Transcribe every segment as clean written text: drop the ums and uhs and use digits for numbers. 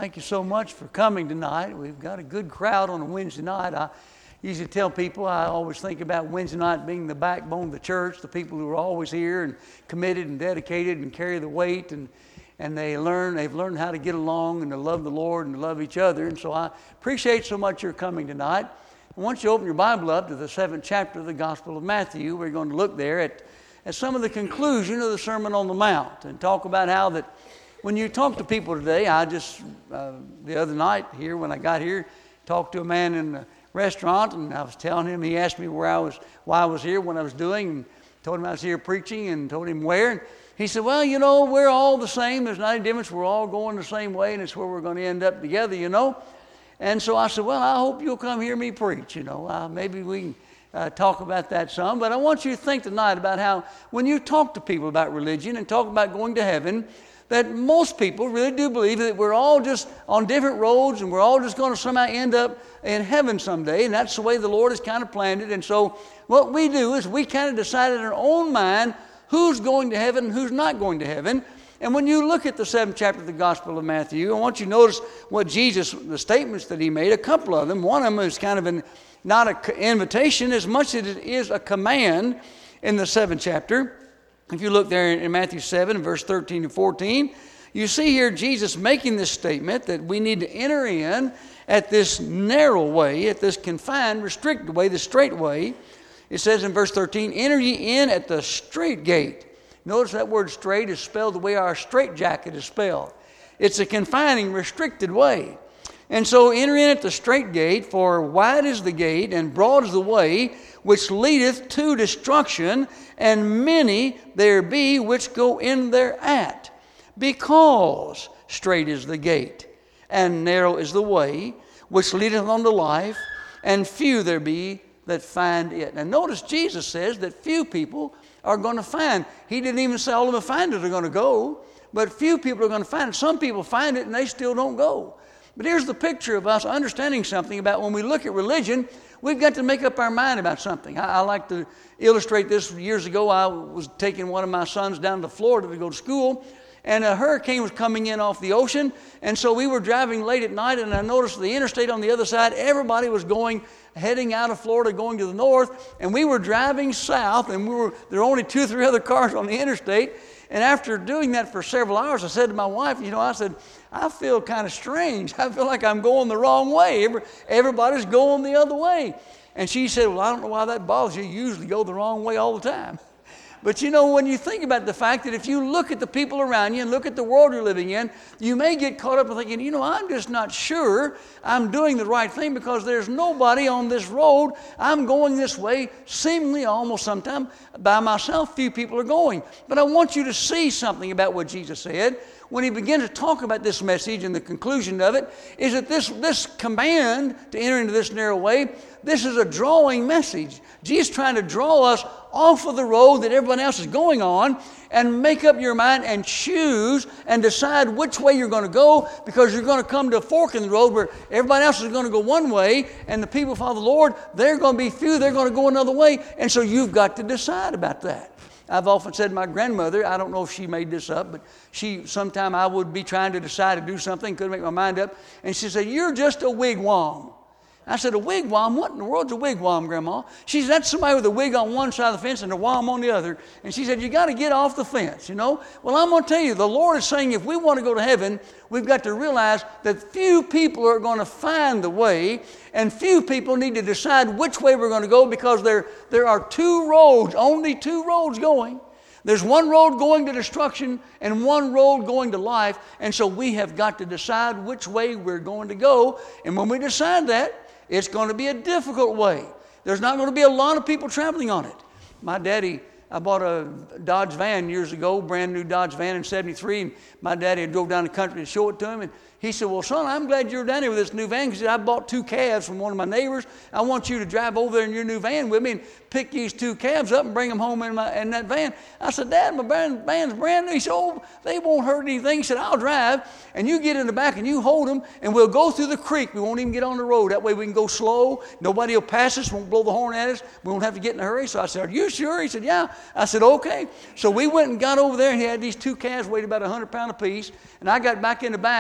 Thank you so much for coming tonight. We've got a good crowd on a Wednesday night. I usually tell people I always think about Wednesday night being the backbone of the church, the people who are always here and committed and dedicated and carry the weight, and they've learned how to get along and to love the Lord and to love each other. And so I appreciate so much your coming tonight. I want you to open your Bible up to the 7th chapter of the Gospel of Matthew. We're going to look there at some of the conclusion of the Sermon on the Mount and talk about how that when you talk to people today, I just, the other night here when I got here, talked to a man in the restaurant, and I was telling him, he asked me why I was here, what I was doing, and told him I was here preaching, and told him where. And he said, well, you know, we're all the same. There's not any difference. We're all going the same way, and it's where we're going to end up together, you know. And so I said, well, I hope you'll come hear me preach, you know. Maybe we can talk about that some. But I want you to think tonight about how when you talk to people about religion and talk about going to heaven, that most people really do believe that we're all just on different roads and we're all just going to somehow end up in heaven someday, and that's the way the Lord has kind of planned it. And so what we do is we kind of decide in our own mind who's going to heaven and who's not going to heaven. And when you look at the 7th chapter of the Gospel of Matthew, I want you to notice what Jesus, the statements that he made, a couple of them. One of them is kind of not an invitation as much as it is a command in the 7th chapter. If you look there in Matthew 7, verse 13 and 14, you see here Jesus making this statement that we need to enter in at this narrow way, at this confined, restricted way, the straight way. It says in verse 13, enter ye in at the straight gate. Notice that word straight is spelled the way our straitjacket is spelled. It's a confining, restricted way. And so enter in at the straight gate, for wide is the gate and broad is the way which leadeth to destruction, and many there be which go in thereat. Because straight is the gate, and narrow is the way which leadeth unto life, and few there be that find it. And notice Jesus says that few people are going to find. He didn't even say all of them find it are going to go, but few people are going to find it. Some people find it and they still don't go. But here's the picture of us understanding something about when we look at religion, we've got to make up our mind about something. I like to illustrate this. Years ago, I was taking one of my sons down to Florida to go to school, and a hurricane was coming in off the ocean, and so we were driving late at night, and I noticed the interstate on the other side, everybody was heading out of Florida, going to the north, and we were driving south, and there were only 2 or 3 other cars on the interstate. And after doing that for several hours, I said to my wife, I feel kind of strange. I feel like I'm going the wrong way. Everybody's going the other way. And she said, well, I don't know why that bothers you. You usually go the wrong way all the time. But when you think about the fact that if you look at the people around you and look at the world you're living in, you may get caught up in thinking, I'm just not sure I'm doing the right thing because there's nobody on this road. I'm going this way, seemingly almost sometime by myself. Few people are going. But I want you to see something about what Jesus said when he began to talk about this message, and the conclusion of it is that this command to enter into this narrow way, this is a drawing message. Jesus is trying to draw us off of the road that everyone else is going on and make up your mind and choose and decide which way you're going to go, because you're going to come to a fork in the road where everybody else is going to go one way and the people who follow the Lord, they're going to be few, they're going to go another way, and so you've got to decide about that. I've often said to my grandmother, I don't know if she made this up, but sometime I would be trying to decide to do something, couldn't make my mind up, and she said, you're just a wigwam. I said, a wigwam? What in the world's a wigwam, Grandma? She said, that's somebody with a wig on one side of the fence and a wam on the other. And she said, you got to get off the fence, Well, I'm going to tell you, the Lord is saying if we want to go to heaven, we've got to realize that few people are going to find the way, and few people need to decide which way we're going to go, because there are 2 roads, only 2 roads going. There's one road going to destruction and one road going to life, and so we have got to decide which way we're going to go. And when we decide that, it's going to be a difficult way. There's not going to be a lot of people traveling on it. My daddy, I bought a Dodge van years ago, brand new Dodge van in 73, and my daddy drove down the country to show it to him, and he said, well, son, I'm glad you're down here with this new van, because I bought 2 calves from one of my neighbors. I want you to drive over there in your new van with me and pick these 2 calves up and bring them home in that van. I said, Dad, my van's brand new. He said, oh, they won't hurt anything. He said, I'll drive, and you get in the back and you hold them, and we'll go through the creek. We won't even get on the road. That way we can go slow. Nobody will pass us, won't blow the horn at us. We won't have to get in a hurry. So I said, are you sure? He said, yeah. I said, okay. So we went and got over there, and he had these 2 calves, weighed about 100 pounds apiece, and I got back in the back with him,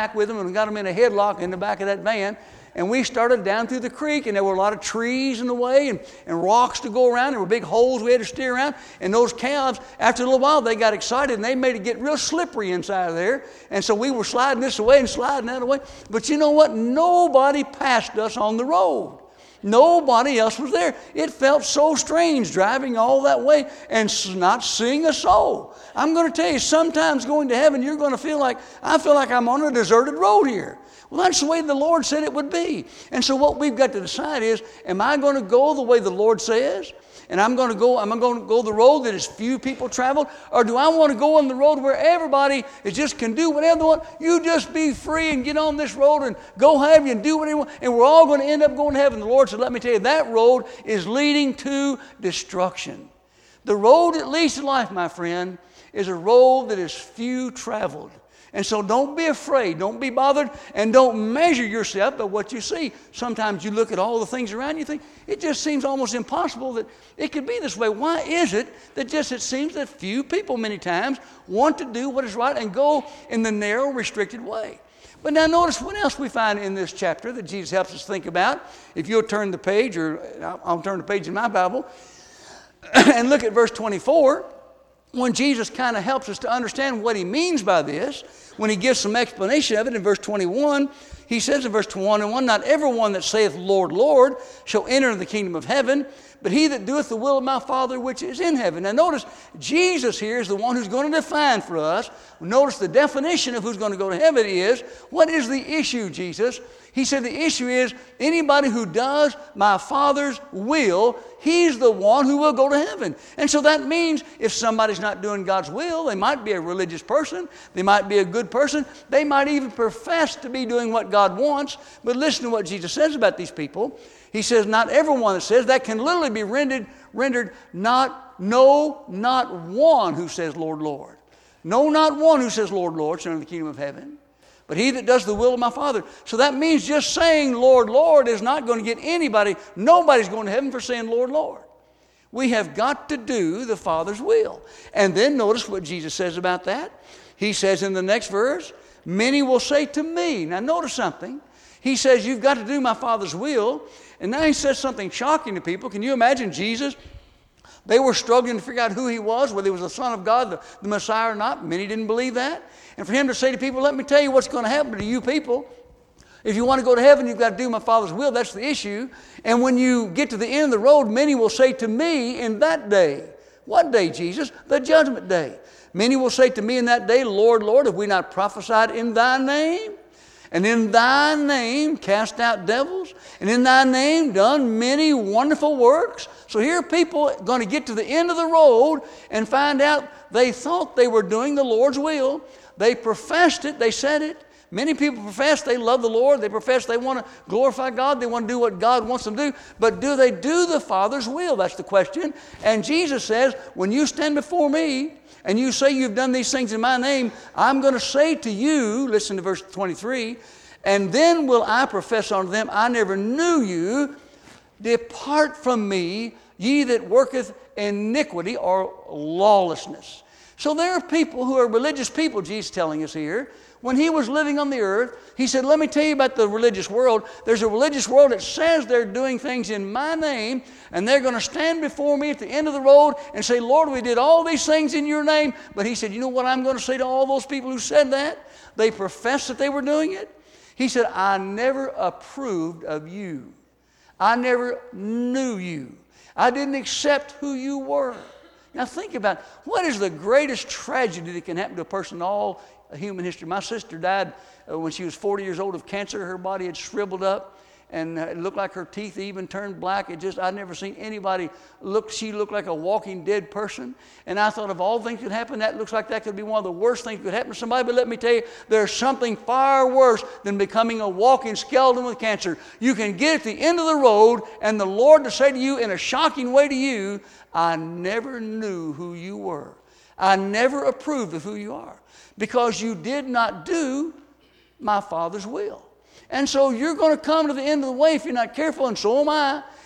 and got them in a headlock in the back of that van. And we started down through the creek, and there were a lot of trees in the way and rocks to go around. There were big holes we had to steer around. And those calves, after a little while, they got excited, and they made it get real slippery inside of there. And so we were sliding this away and sliding that away. But you know what? Nobody passed us on the road. Nobody else was there. It felt so strange driving all that way and not seeing a soul. I'm going to tell you, sometimes going to heaven, you're going to feel like, I feel like I'm on a deserted road here. Well, that's the way the Lord said it would be. And so what we've got to decide is, am I going to go the way the Lord says? And am I going to go the road that is few people traveled? Or do I want to go on the road where everybody just can do whatever they want? You just be free and get on this road and go have you and do whatever you want. And we're all going to end up going to heaven. The Lord said, let me tell you, that road is leading to destruction. The road that leads to life, my friend, is a road that is few traveled. And so don't be afraid, don't be bothered, and don't measure yourself by what you see. Sometimes you look at all the things around you and think, it just seems almost impossible that it could be this way. Why is it that just it seems that few people many times want to do what is right and go in the narrow, restricted way? But now notice what else we find in this chapter that Jesus helps us think about. If you'll turn the page, or I'll turn the page in my Bible, and look at verse 24. When Jesus kind of helps us to understand what he means by this, when he gives some explanation of it in verse 21, he says in verse 21, not everyone that saith, Lord, Lord, shall enter the kingdom of heaven, but he that doeth the will of my Father which is in heaven. Now notice, Jesus here is the one who's going to define for us. Notice the definition of who's going to go to heaven is, what is the issue, Jesus? He said the issue is anybody who does my Father's will, he's the one who will go to heaven. And so that means if somebody's not doing God's will, they might be a religious person, they might be a good person, they might even profess to be doing what God wants. But listen to what Jesus says about these people. He says, not everyone that says, that can literally be rendered not one who says, Lord, Lord. No, not one who says, Lord, Lord, shall enter the kingdom of heaven. But he that does the will of my Father. So that means just saying, Lord, Lord, is not going to get anybody. Nobody's going to heaven for saying, Lord, Lord. We have got to do the Father's will. And then notice what Jesus says about that. He says in the next verse, many will say to me. Now notice something. He says, you've got to do my Father's will. And now he says something shocking to people. Can you imagine Jesus? They were struggling to figure out who he was, whether he was the Son of God, the Messiah or not. Many didn't believe that. And for him to say to people, let me tell you what's going to happen to you people. If you want to go to heaven, you've got to do my Father's will. That's the issue. And when you get to the end of the road, many will say to me in that day. What day, Jesus? The judgment day. Many will say to me in that day, Lord, Lord, have we not prophesied in thy name? And in thy name cast out devils? And in thy name done many wonderful works? So here are people going to get to the end of the road and find out they thought they were doing the Lord's will. They professed it. They said it. Many people profess they love the Lord. They profess they want to glorify God. They want to do what God wants them to do. But do they do the Father's will? That's the question. And Jesus says, when you stand before me and you say you've done these things in my name, I'm going to say to you, listen to verse 23, and then will I profess unto them, I never knew you. Depart from me, ye that worketh iniquity or lawlessness. So there are people who are religious people, Jesus is telling us here. When he was living on the earth, he said, let me tell you about the religious world. There's a religious world that says they're doing things in my name, and they're going to stand before me at the end of the road and say, Lord, we did all these things in your name. But he said, you know what I'm going to say to all those people who said that? They professed that they were doing it. He said, I never approved of you. I never knew you. I didn't accept who you were. Now think about what is the greatest tragedy that can happen to a person in all human history. My sister died when she was 40 years old of cancer. Her body had shriveled up, and it looked like her teeth even turned black. I'd never seen anybody she looked like a walking dead person. And I thought of all things that could happen, that looks like that could be one of the worst things that could happen to somebody. But let me tell you, there's something far worse than becoming a walking skeleton with cancer. You can get at the end of the road, and the Lord to say to you in a shocking way to you, I never knew who you were. I never approved of who you are, because you did not do my Father's will. And so you're going to come to the end of the way if you're not careful, and so am I.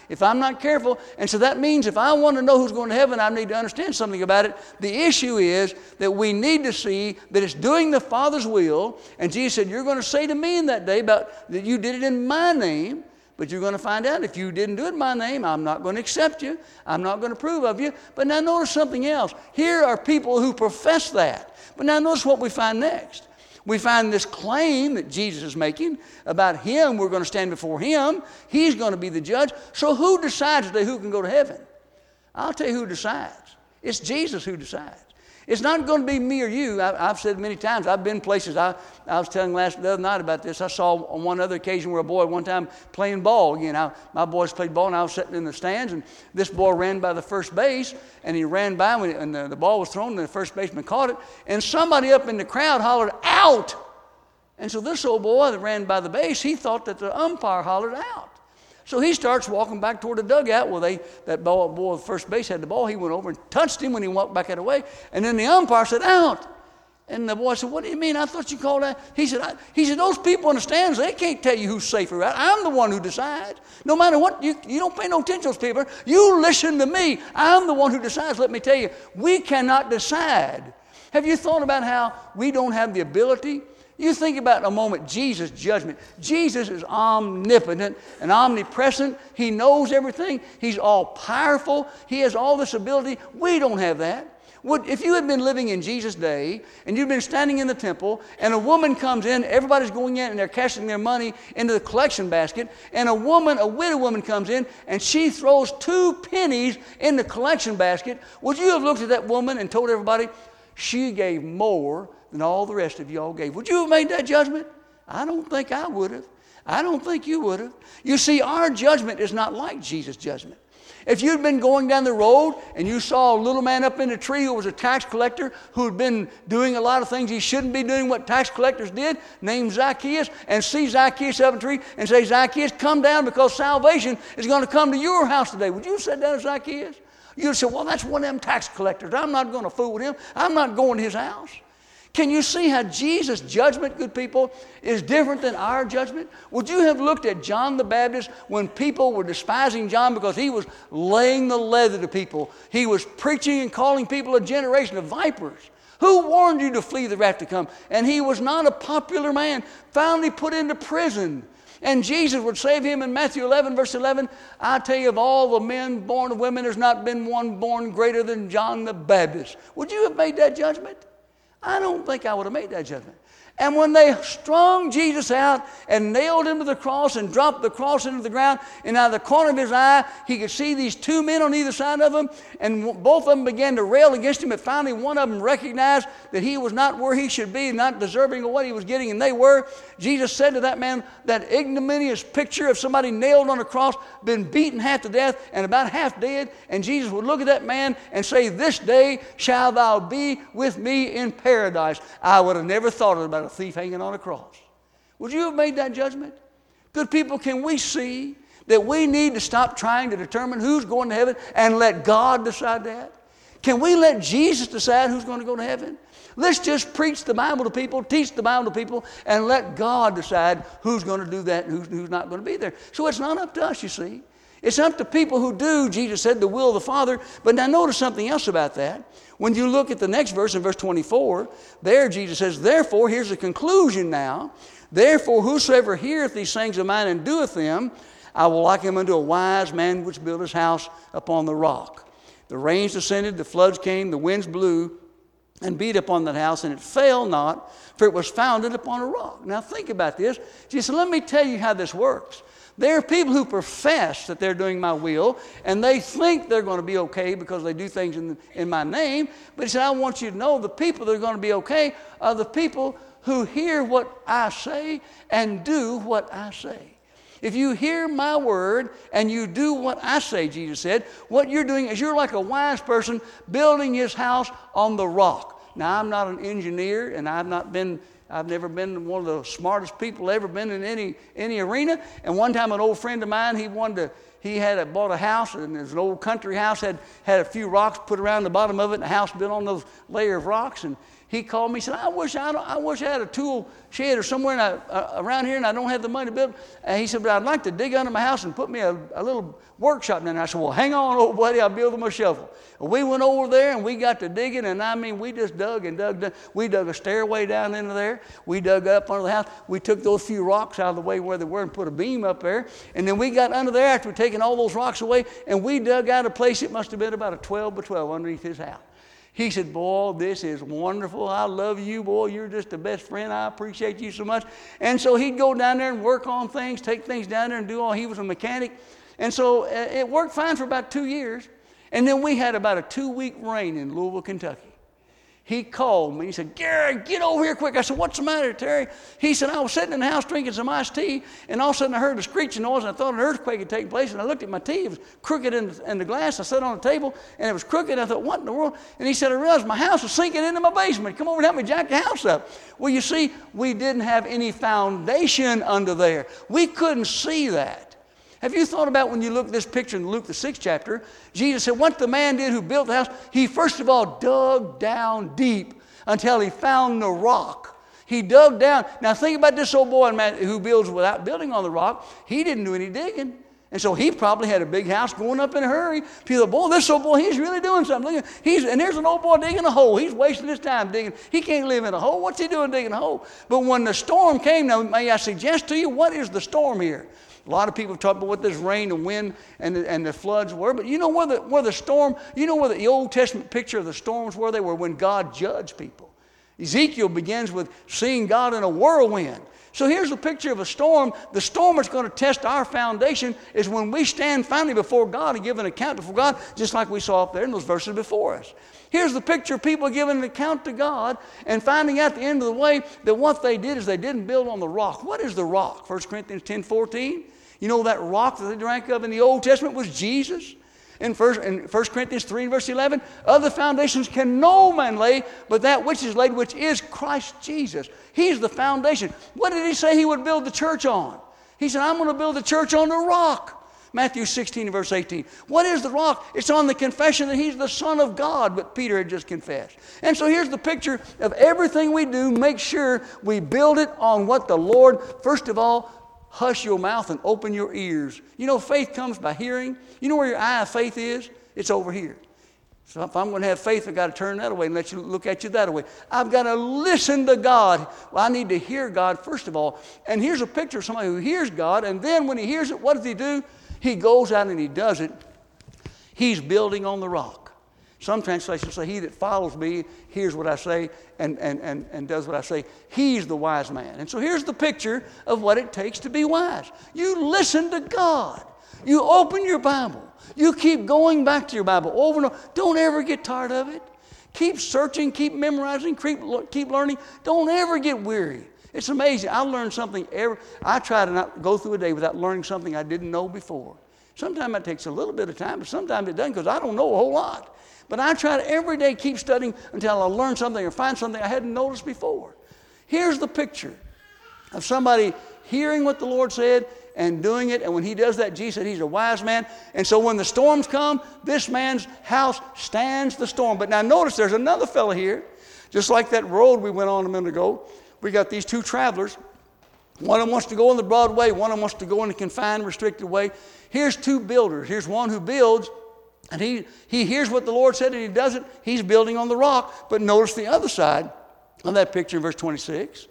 if I'm not careful. And so that means if I want to know who's going to heaven, I need to understand something about it. The issue is that we need to see that it's doing the Father's will. And Jesus said, you're going to say to me in that day about that you did it in my name. But you're going to find out if you didn't do it in my name, I'm not going to accept you. I'm not going to approve of you. But now notice something else. Here are people who profess that. But now notice what we find next. We find this claim that Jesus is making about him. We're going to stand before him. He's going to be the judge. So who decides today who can go to heaven? I'll tell you who decides. It's Jesus who decides. It's not going to be me or you. I've said many times, I've been places. I was telling the other night about this. I saw on one other occasion where a boy one time playing ball. Again, my boys played ball, and I was sitting in the stands, and this boy ran by the first base, and he ran by, and the ball was thrown, and the first baseman caught it, and somebody up in the crowd hollered, out! And so this old boy that ran by the base, he thought that the umpire hollered out. So he starts walking back toward the dugout. Well, that boy at first base had the ball. He went over and touched him when he walked back that way. And then the umpire said, out. And the boy said, what do you mean? I thought you called that. He said, those people in the stands, they can't tell you who's safe or right. I'm the one who decides. No matter what, you don't pay no attention to those people. You listen to me. I'm the one who decides. Let me tell you, we cannot decide. Have you thought about how we don't have the ability? You think about a moment, Jesus' judgment. Jesus is omnipotent and omnipresent. He knows everything. He's all powerful. He has all this ability. We don't have that. If you had been living in Jesus' day and you'd been standing in the temple and a woman comes in, everybody's going in and they're casting their money into the collection basket, and a widow woman comes in and she throws 2 pennies in the collection basket, would you have looked at that woman and told everybody, she gave more than all the rest of you all gave? Would you have made that judgment? I don't think I would have. I don't think you would have. You see, our judgment is not like Jesus' judgment. If you'd been going down the road and you saw a little man up in a tree who was a tax collector who had been doing a lot of things he shouldn't be doing, what tax collectors did, named Zacchaeus, and see Zacchaeus up in a tree and say, Zacchaeus, come down because salvation is going to come to your house today. Would you have said that to Zacchaeus? You'd say, well, that's one of them tax collectors. I'm not going to fool with him. I'm not going to his house. Can you see how Jesus' judgment, good people, is different than our judgment? Would you have looked at John the Baptist when people were despising John because he was laying the leather to people? He was preaching and calling people a generation of vipers. Who warned you to flee the wrath to come? And he was not a popular man, finally put into prison. And Jesus would save him in Matthew 11, verse 11. I tell you, of all the men born of women, there's not been one born greater than John the Baptist. Would you have made that judgment? I don't think I would have made that judgment. And when they strung Jesus out and nailed him to the cross and dropped the cross into the ground, and out of the corner of his eye, he could see these 2 men on either side of him, and both of them began to rail against him, but finally one of them recognized that he was not where he should be, not deserving of what he was getting, and they were. Jesus said to that man, that ignominious picture of somebody nailed on a cross, been beaten half to death and about half dead, and Jesus would look at that man and say, this day shall thou be with me in paradise. I would have never thought about a thief hanging on a cross. Would you have made that judgment? Good people, can we see that we need to stop trying to determine who's going to heaven and let God decide that? Can we let Jesus decide who's going to go to heaven? Let's just preach the Bible to people, teach the Bible to people, and let God decide who's going to do that and who's not going to be there. So it's not up to us, you see. It's up to people who do, Jesus said, the will of the Father. But now notice something else about that. When you look at the next verse in verse 24, there Jesus says, therefore, here's the conclusion now. Therefore, whosoever heareth these sayings of mine and doeth them, I will liken him unto a wise man which built his house upon the rock. The rains descended, the floods came, the winds blew, and beat upon that house, and it fell not, for it was founded upon a rock. Now think about this. Jesus said, let me tell you how this works. There are people who profess that they're doing my will, and they think they're going to be okay because they do things in my name. But he said, I want you to know the people that are going to be okay are the people who hear what I say and do what I say. If you hear my word and you do what I say, Jesus said, what you're doing is you're like a wise person building his house on the rock. Now, I'm not an engineer, and I've never been one of the smartest people ever been in any arena. And one time an old friend of mine, he bought a house, and it was an old country house, had a few rocks put around the bottom of it, and a house built on those layer of rocks. And He called me, he said, I wish I had a tool shed or somewhere around here and I don't have the money to build. And he said, but I'd like to dig under my house and put me a little workshop down there. I said, well, hang on, old buddy, I'll build him a shovel. And we went over there and we got to digging, and I mean, we just dug and dug. We dug a stairway down into there. We dug up under the house. We took those few rocks out of the way where they were and put a beam up there. And then we got under there after we'd taken all those rocks away, and we dug out a place, it must have been about a 12 by 12 underneath his house. He said, boy, this is wonderful. I love you, boy. You're just the best friend. I appreciate you so much. And so he'd go down there and work on things, take things down there and do all. He was a mechanic. And so it worked fine for about 2 years. And then we had about a 2-week rain in Louisville, Kentucky. He called me. He said, Gary, get over here quick. I said, what's the matter, Terry? He said, I was sitting in the house drinking some iced tea, and all of a sudden I heard a screeching noise, and I thought an earthquake had taken place, and I looked at my tea. It was crooked in the glass. I sat on the table, and it was crooked. I thought, what in the world? And he said, I realized my house was sinking into my basement. Come over and help me jack the house up. Well, you see, we didn't have any foundation under there. We couldn't see that. Have you thought about when you look at this picture in Luke, the 6th chapter, Jesus said what the man did who built the house, he first of all dug down deep until he found the rock. He dug down. Now think about this old boy who builds without building on the rock. He didn't do any digging. And so he probably had a big house going up in a hurry. People thought, boy, this old boy, he's really doing something. And there's an old boy digging a hole. He's wasting his time digging. He can't live in a hole. What's he doing digging a hole? But when the storm came, now may I suggest to you, what is the storm here? A lot of people talk about what this rain and wind and the floods were, but you know where the storm, you know where the Old Testament picture of the storms were? They were when God judged people. Ezekiel begins with seeing God in a whirlwind. So here's a picture of a storm. The storm that's going to test our foundation is when we stand finally before God and give an account before God, just like we saw up there in those verses before us. Here's the picture of people giving an account to God and finding out at the end of the way that what they did is they didn't build on the rock. What is the rock? 1 Corinthians 10:14. You know that rock that they drank of in the Old Testament was Jesus. In 1 Corinthians 3 verse 11, other foundations can no man lay, but that which is laid, which is Christ Jesus. He's the foundation. What did he say he would build the church on? He said, I'm going to build the church on the rock. Matthew 16 verse 18. What is the rock? It's on the confession that he's the Son of God, but Peter had just confessed. And so here's the picture of everything we do. Make sure we build it on what the Lord, first of all, hush your mouth and open your ears. You know, faith comes by hearing. You know where your eye of faith is? It's over here. So if I'm going to have faith, I've got to turn that away and let you look at you that way. I've got to listen to God. Well, I need to hear God first of all. And here's a picture of somebody who hears God, and then when he hears it, what does he do? He goes out and he does it. He's building on the rock. Some translations say, he that follows me hears what I say and does what I say. He's the wise man. And so here's the picture of what it takes to be wise. You listen to God. You open your Bible. You keep going back to your Bible over and over. Don't ever get tired of it. Keep searching, keep memorizing, keep learning. Don't ever get weary. It's amazing. I learn something I try to not go through a day without learning something I didn't know before. Sometimes it takes a little bit of time, but sometimes it doesn't because I don't know a whole lot. But I try to every day keep studying until I learn something or find something I hadn't noticed before. Here's the picture of somebody hearing what the Lord said and doing it. And when he does that, Jesus said he's a wise man. And so when the storms come, this man's house stands the storm. But now notice there's another fellow here, just like that road we went on a minute ago. We got these two travelers. One of them wants to go in the broad way. One of them wants to go in the confined, restricted way. Here's two builders. Here's one who builds. And he hears what the Lord said and he does it. He's building on the rock. But notice the other side of that picture in verse 26.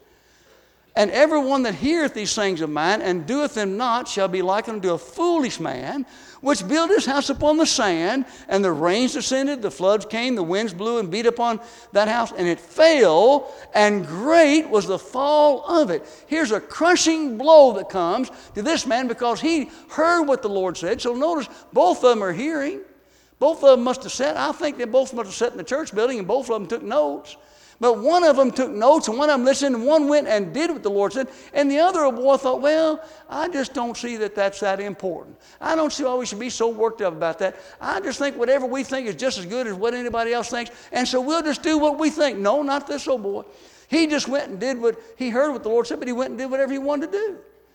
And everyone that heareth these things of mine and doeth them not shall be likened unto a foolish man, which built his house upon the sand, and the rains descended, the floods came, the winds blew and beat upon that house, and it fell, and great was the fall of it. Here's a crushing blow that comes to this man because he heard what the Lord said. So notice both of them are hearing. Both of them must have sat. I think they both must have sat in the church building, and both of them took notes. But one of them took notes, and one of them listened, and one went and did what the Lord said. And the other boy thought, well, I just don't see that that's that important. I don't see why we should be so worked up about that. I just think whatever we think is just as good as what anybody else thinks, and so we'll just do what we think. No, not this old boy. He just went and did he heard what the Lord said, but he went and did whatever he wanted to do.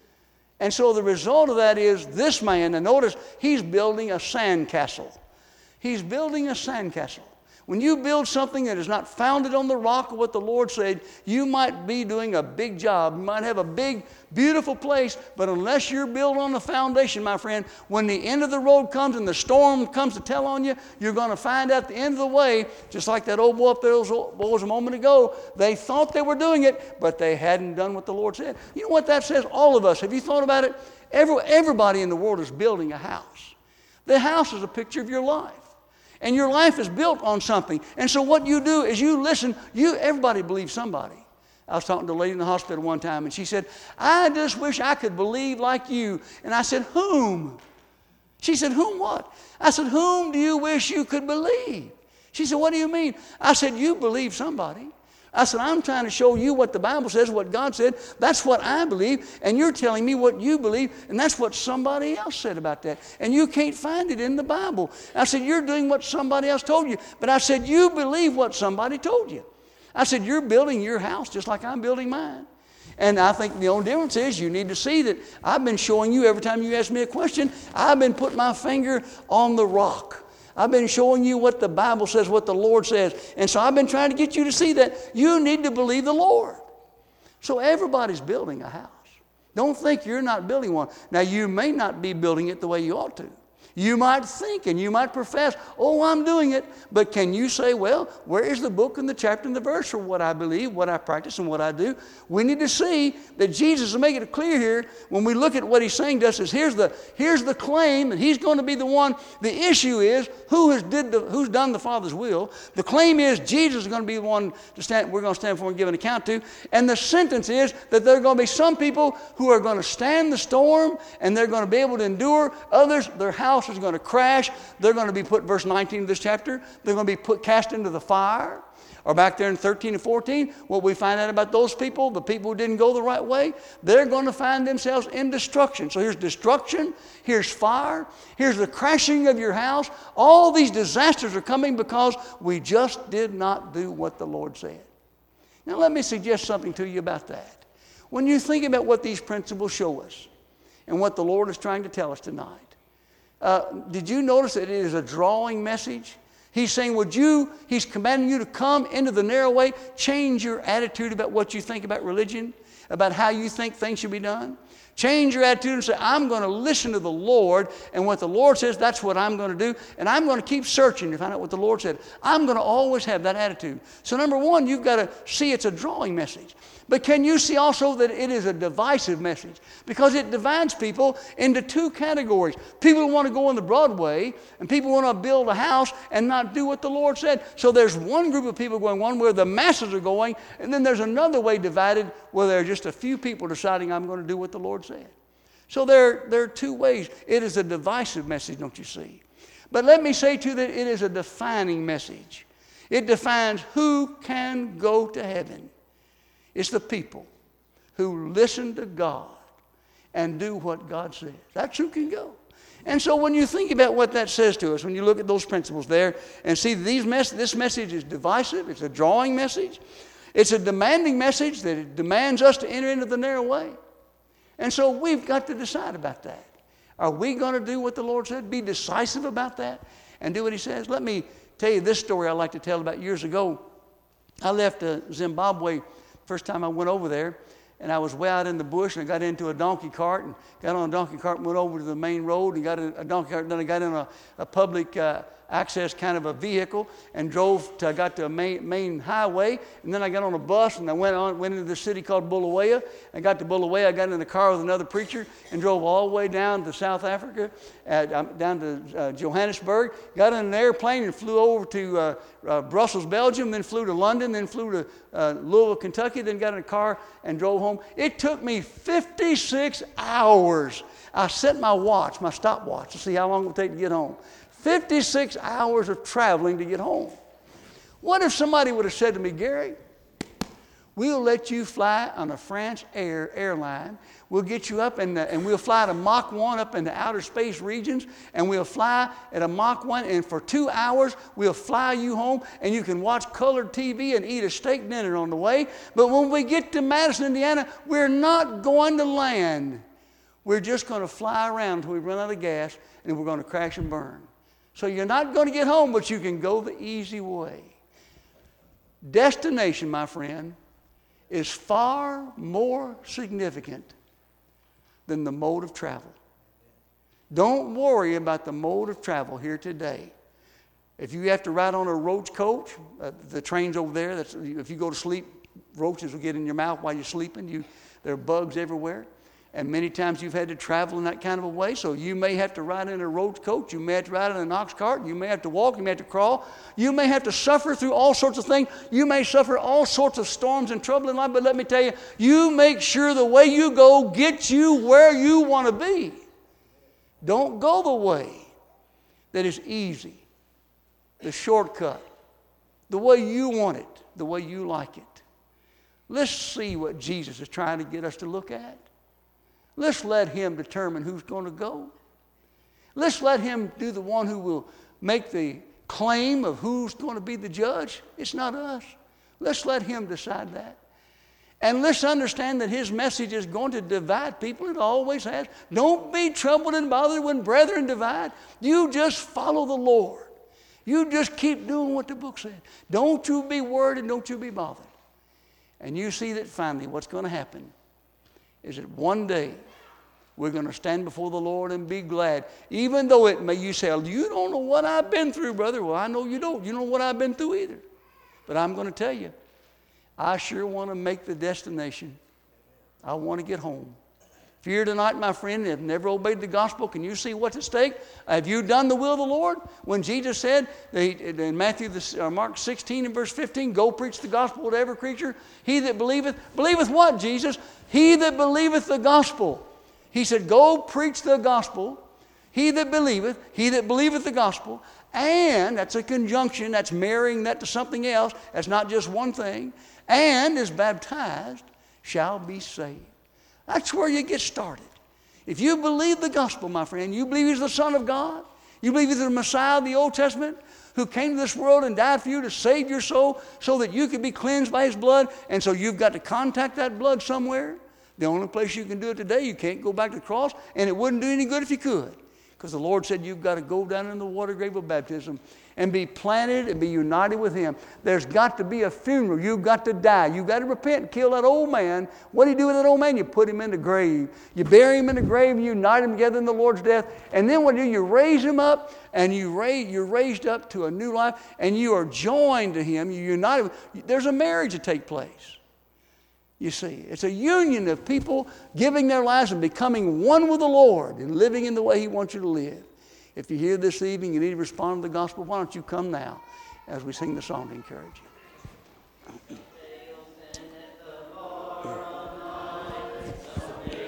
And so the result of that is this man, and notice, he's building a sandcastle. He's building a sandcastle. When you build something that is not founded on the rock of what the Lord said, you might be doing a big job. You might have a big, beautiful place, but unless you're built on the foundation, my friend, when the end of the road comes and the storm comes to tell on you, you're going to find out the end of the way, just like that old boy up there was a moment ago. They thought they were doing it, but they hadn't done what the Lord said. You know what that says? All of us. Have you thought about it? Everybody in the world is building a house. The house is a picture of your life. And your life is built on something. And so what you do is you listen. Everybody believes somebody. I was talking to a lady in the hospital one time, and she said, I just wish I could believe like you. And I said, whom? She said, whom what? I said, whom do you wish you could believe? She said, what do you mean? I said, you believe somebody. I said, I'm trying to show you what the Bible says, what God said. That's what I believe, and you're telling me what you believe, and that's what somebody else said about that. And you can't find it in the Bible. I said, you're doing what somebody else told you. But I said, you believe what somebody told you. I said, you're building your house just like I'm building mine. And I think the only difference is you need to see that I've been showing you every time you ask me a question, I've been putting my finger on the rock. I've been showing you what the Bible says, what the Lord says. And so I've been trying to get you to see that you need to believe the Lord. So everybody's building a house. Don't think you're not building one. Now, you may not be building it the way you ought to. You might think and you might profess, oh, I'm doing it. But can you say, well, where is the book and the chapter and the verse for what I believe, what I practice, and what I do? We need to see that Jesus will make it clear here when we look at what he's saying to us is here's the claim, and he's going to be the one. The issue is who's done the Father's will. The claim is Jesus is going to be the one we're going to stand for and give an account to. And the sentence is that there are going to be some people who are going to stand the storm and they're going to be able to endure. Others, their house is going to crash. They're going to be put, verse 19 of this chapter, they're going to be cast into the fire. Or back there in 13 and 14, what we find out about those people, the people who didn't go the right way, they're going to find themselves in destruction. So here's destruction, here's fire, here's the crashing of your house. All these disasters are coming because we just did not do what the Lord said. Now let me suggest something to you about that. When you think about what these principles show us and what the Lord is trying to tell us tonight, did you notice that it is a drawing message? He's saying, he's commanding you to come into the narrow way, change your attitude about what you think about religion, about how you think things should be done. Change your attitude and say, I'm going to listen to the Lord, and what the Lord says, that's what I'm going to do, and I'm going to keep searching to find out what the Lord said. I'm going to always have that attitude. So number one, you've got to see it's a drawing message. But can you see also that it is a divisive message? Because it divides people into two categories. People who want to go on the broad way, and people who want to build a house and not do what the Lord said. So there's one group of people going one where the masses are going, and then there's another way divided where there are just a few people deciding I'm going to do what the Lord said. So there are two ways. It is a divisive message, don't you see? But let me say to you that it is a defining message. It defines who can go to heaven. It's the people who listen to God and do what God says. That's who can go. And so when you think about what that says to us, when you look at those principles there and see this message is divisive, it's a drawing message, it's a demanding message that it demands us to enter into the narrow way. And so we've got to decide about that. Are we going to do what the Lord said? Be decisive about that and do what he says? Let me tell you this story I like to tell about years ago. I left Zimbabwe first time I went over there, and I was way out in the bush, and I got into a donkey cart, and got on a donkey cart and went over to the main road, and got a donkey cart, and then I got in a public access kind of a vehicle and drove till I got to a main highway, and then I got on a bus and I went into the city called Bulawayo. I got to Bulawayo, I got in the car with another preacher and drove all the way down to South Africa, down to Johannesburg, got in an airplane and flew over to Brussels, Belgium, then flew to London, then flew to Louisville, Kentucky, then got in a car and drove home. It took me 56 hours. I set my stopwatch to see how long it would take to get home. 56 hours of traveling to get home. What if somebody would have said to me, Gary, we'll let you fly on a French airline. We'll get you up and we'll fly at a Mach 1 up in the outer space regions, and we'll fly at a Mach 1, and for 2 hours we'll fly you home, and you can watch colored TV and eat a steak dinner on the way. But when we get to Madison, Indiana, we're not going to land. We're just going to fly around until we run out of gas, and we're going to crash and burn. So you're not going to get home, but you can go the easy way. Destination, my friend, is far more significant than the mode of travel. Don't worry about the mode of travel here today. If you have to ride on a roach coach, the train's over there. If you go to sleep, roaches will get in your mouth while you're sleeping. There are bugs everywhere. And many times you've had to travel in that kind of a way. So you may have to ride in a roach coach. You may have to ride in an ox cart. You may have to walk. You may have to crawl. You may have to suffer through all sorts of things. You may suffer all sorts of storms and trouble in life. But let me tell you, you make sure the way you go gets you where you want to be. Don't go the way that is easy, the shortcut, the way you want it, the way you like it. Let's see what Jesus is trying to get us to look at. Let's let him determine who's going to go. Let's let him do the one who will make the claim of who's going to be the judge. It's not us. Let's let him decide that. And let's understand that his message is going to divide people. It always has. Don't be troubled and bothered when brethren divide. You just follow the Lord. You just keep doing what the book said. Don't you be worried and don't you be bothered. And you see that finally what's going to happen is that one day we're going to stand before the Lord and be glad. Even though you say, you don't know what I've been through, brother. Well, I know you don't. You don't know what I've been through either. But I'm going to tell you, I sure want to make the destination. I want to get home. If you're here tonight, my friend, and have never obeyed the gospel, can you see what's at stake? Have you done the will of the Lord? When Jesus said in Mark 16 and verse 15, go preach the gospel to every creature. He that believeth what, Jesus? He that believeth the gospel. He said, go preach the gospel. He that believeth the gospel. And that's a conjunction, that's marrying that to something else. That's not just one thing. And is baptized shall be saved. That's where you get started. If you believe the gospel, my friend, you believe he's the Son of God, you believe he's the Messiah of the Old Testament who came to this world and died for you to save your soul so that you could be cleansed by his blood, and so you've got to contact that blood somewhere. The only place you can do it today, you can't go back to the cross, and it wouldn't do any good if you could. Because the Lord said you've got to go down in the water grave of baptism and be planted and be united with him. There's got to be a funeral. You've got to die. You've got to repent and kill that old man. What do you do with that old man? You put him in the grave. You bury him in the grave and you unite him together in the Lord's death. And then what do? You raise him up, and you're raised up to a new life, and you are joined to him. You're united. There's a marriage to take place. You see, it's a union of people giving their lives and becoming one with the Lord and living in the way he wants you to live. If you're here this evening, you need to respond to the gospel, why don't you come now as we sing the song to encourage you.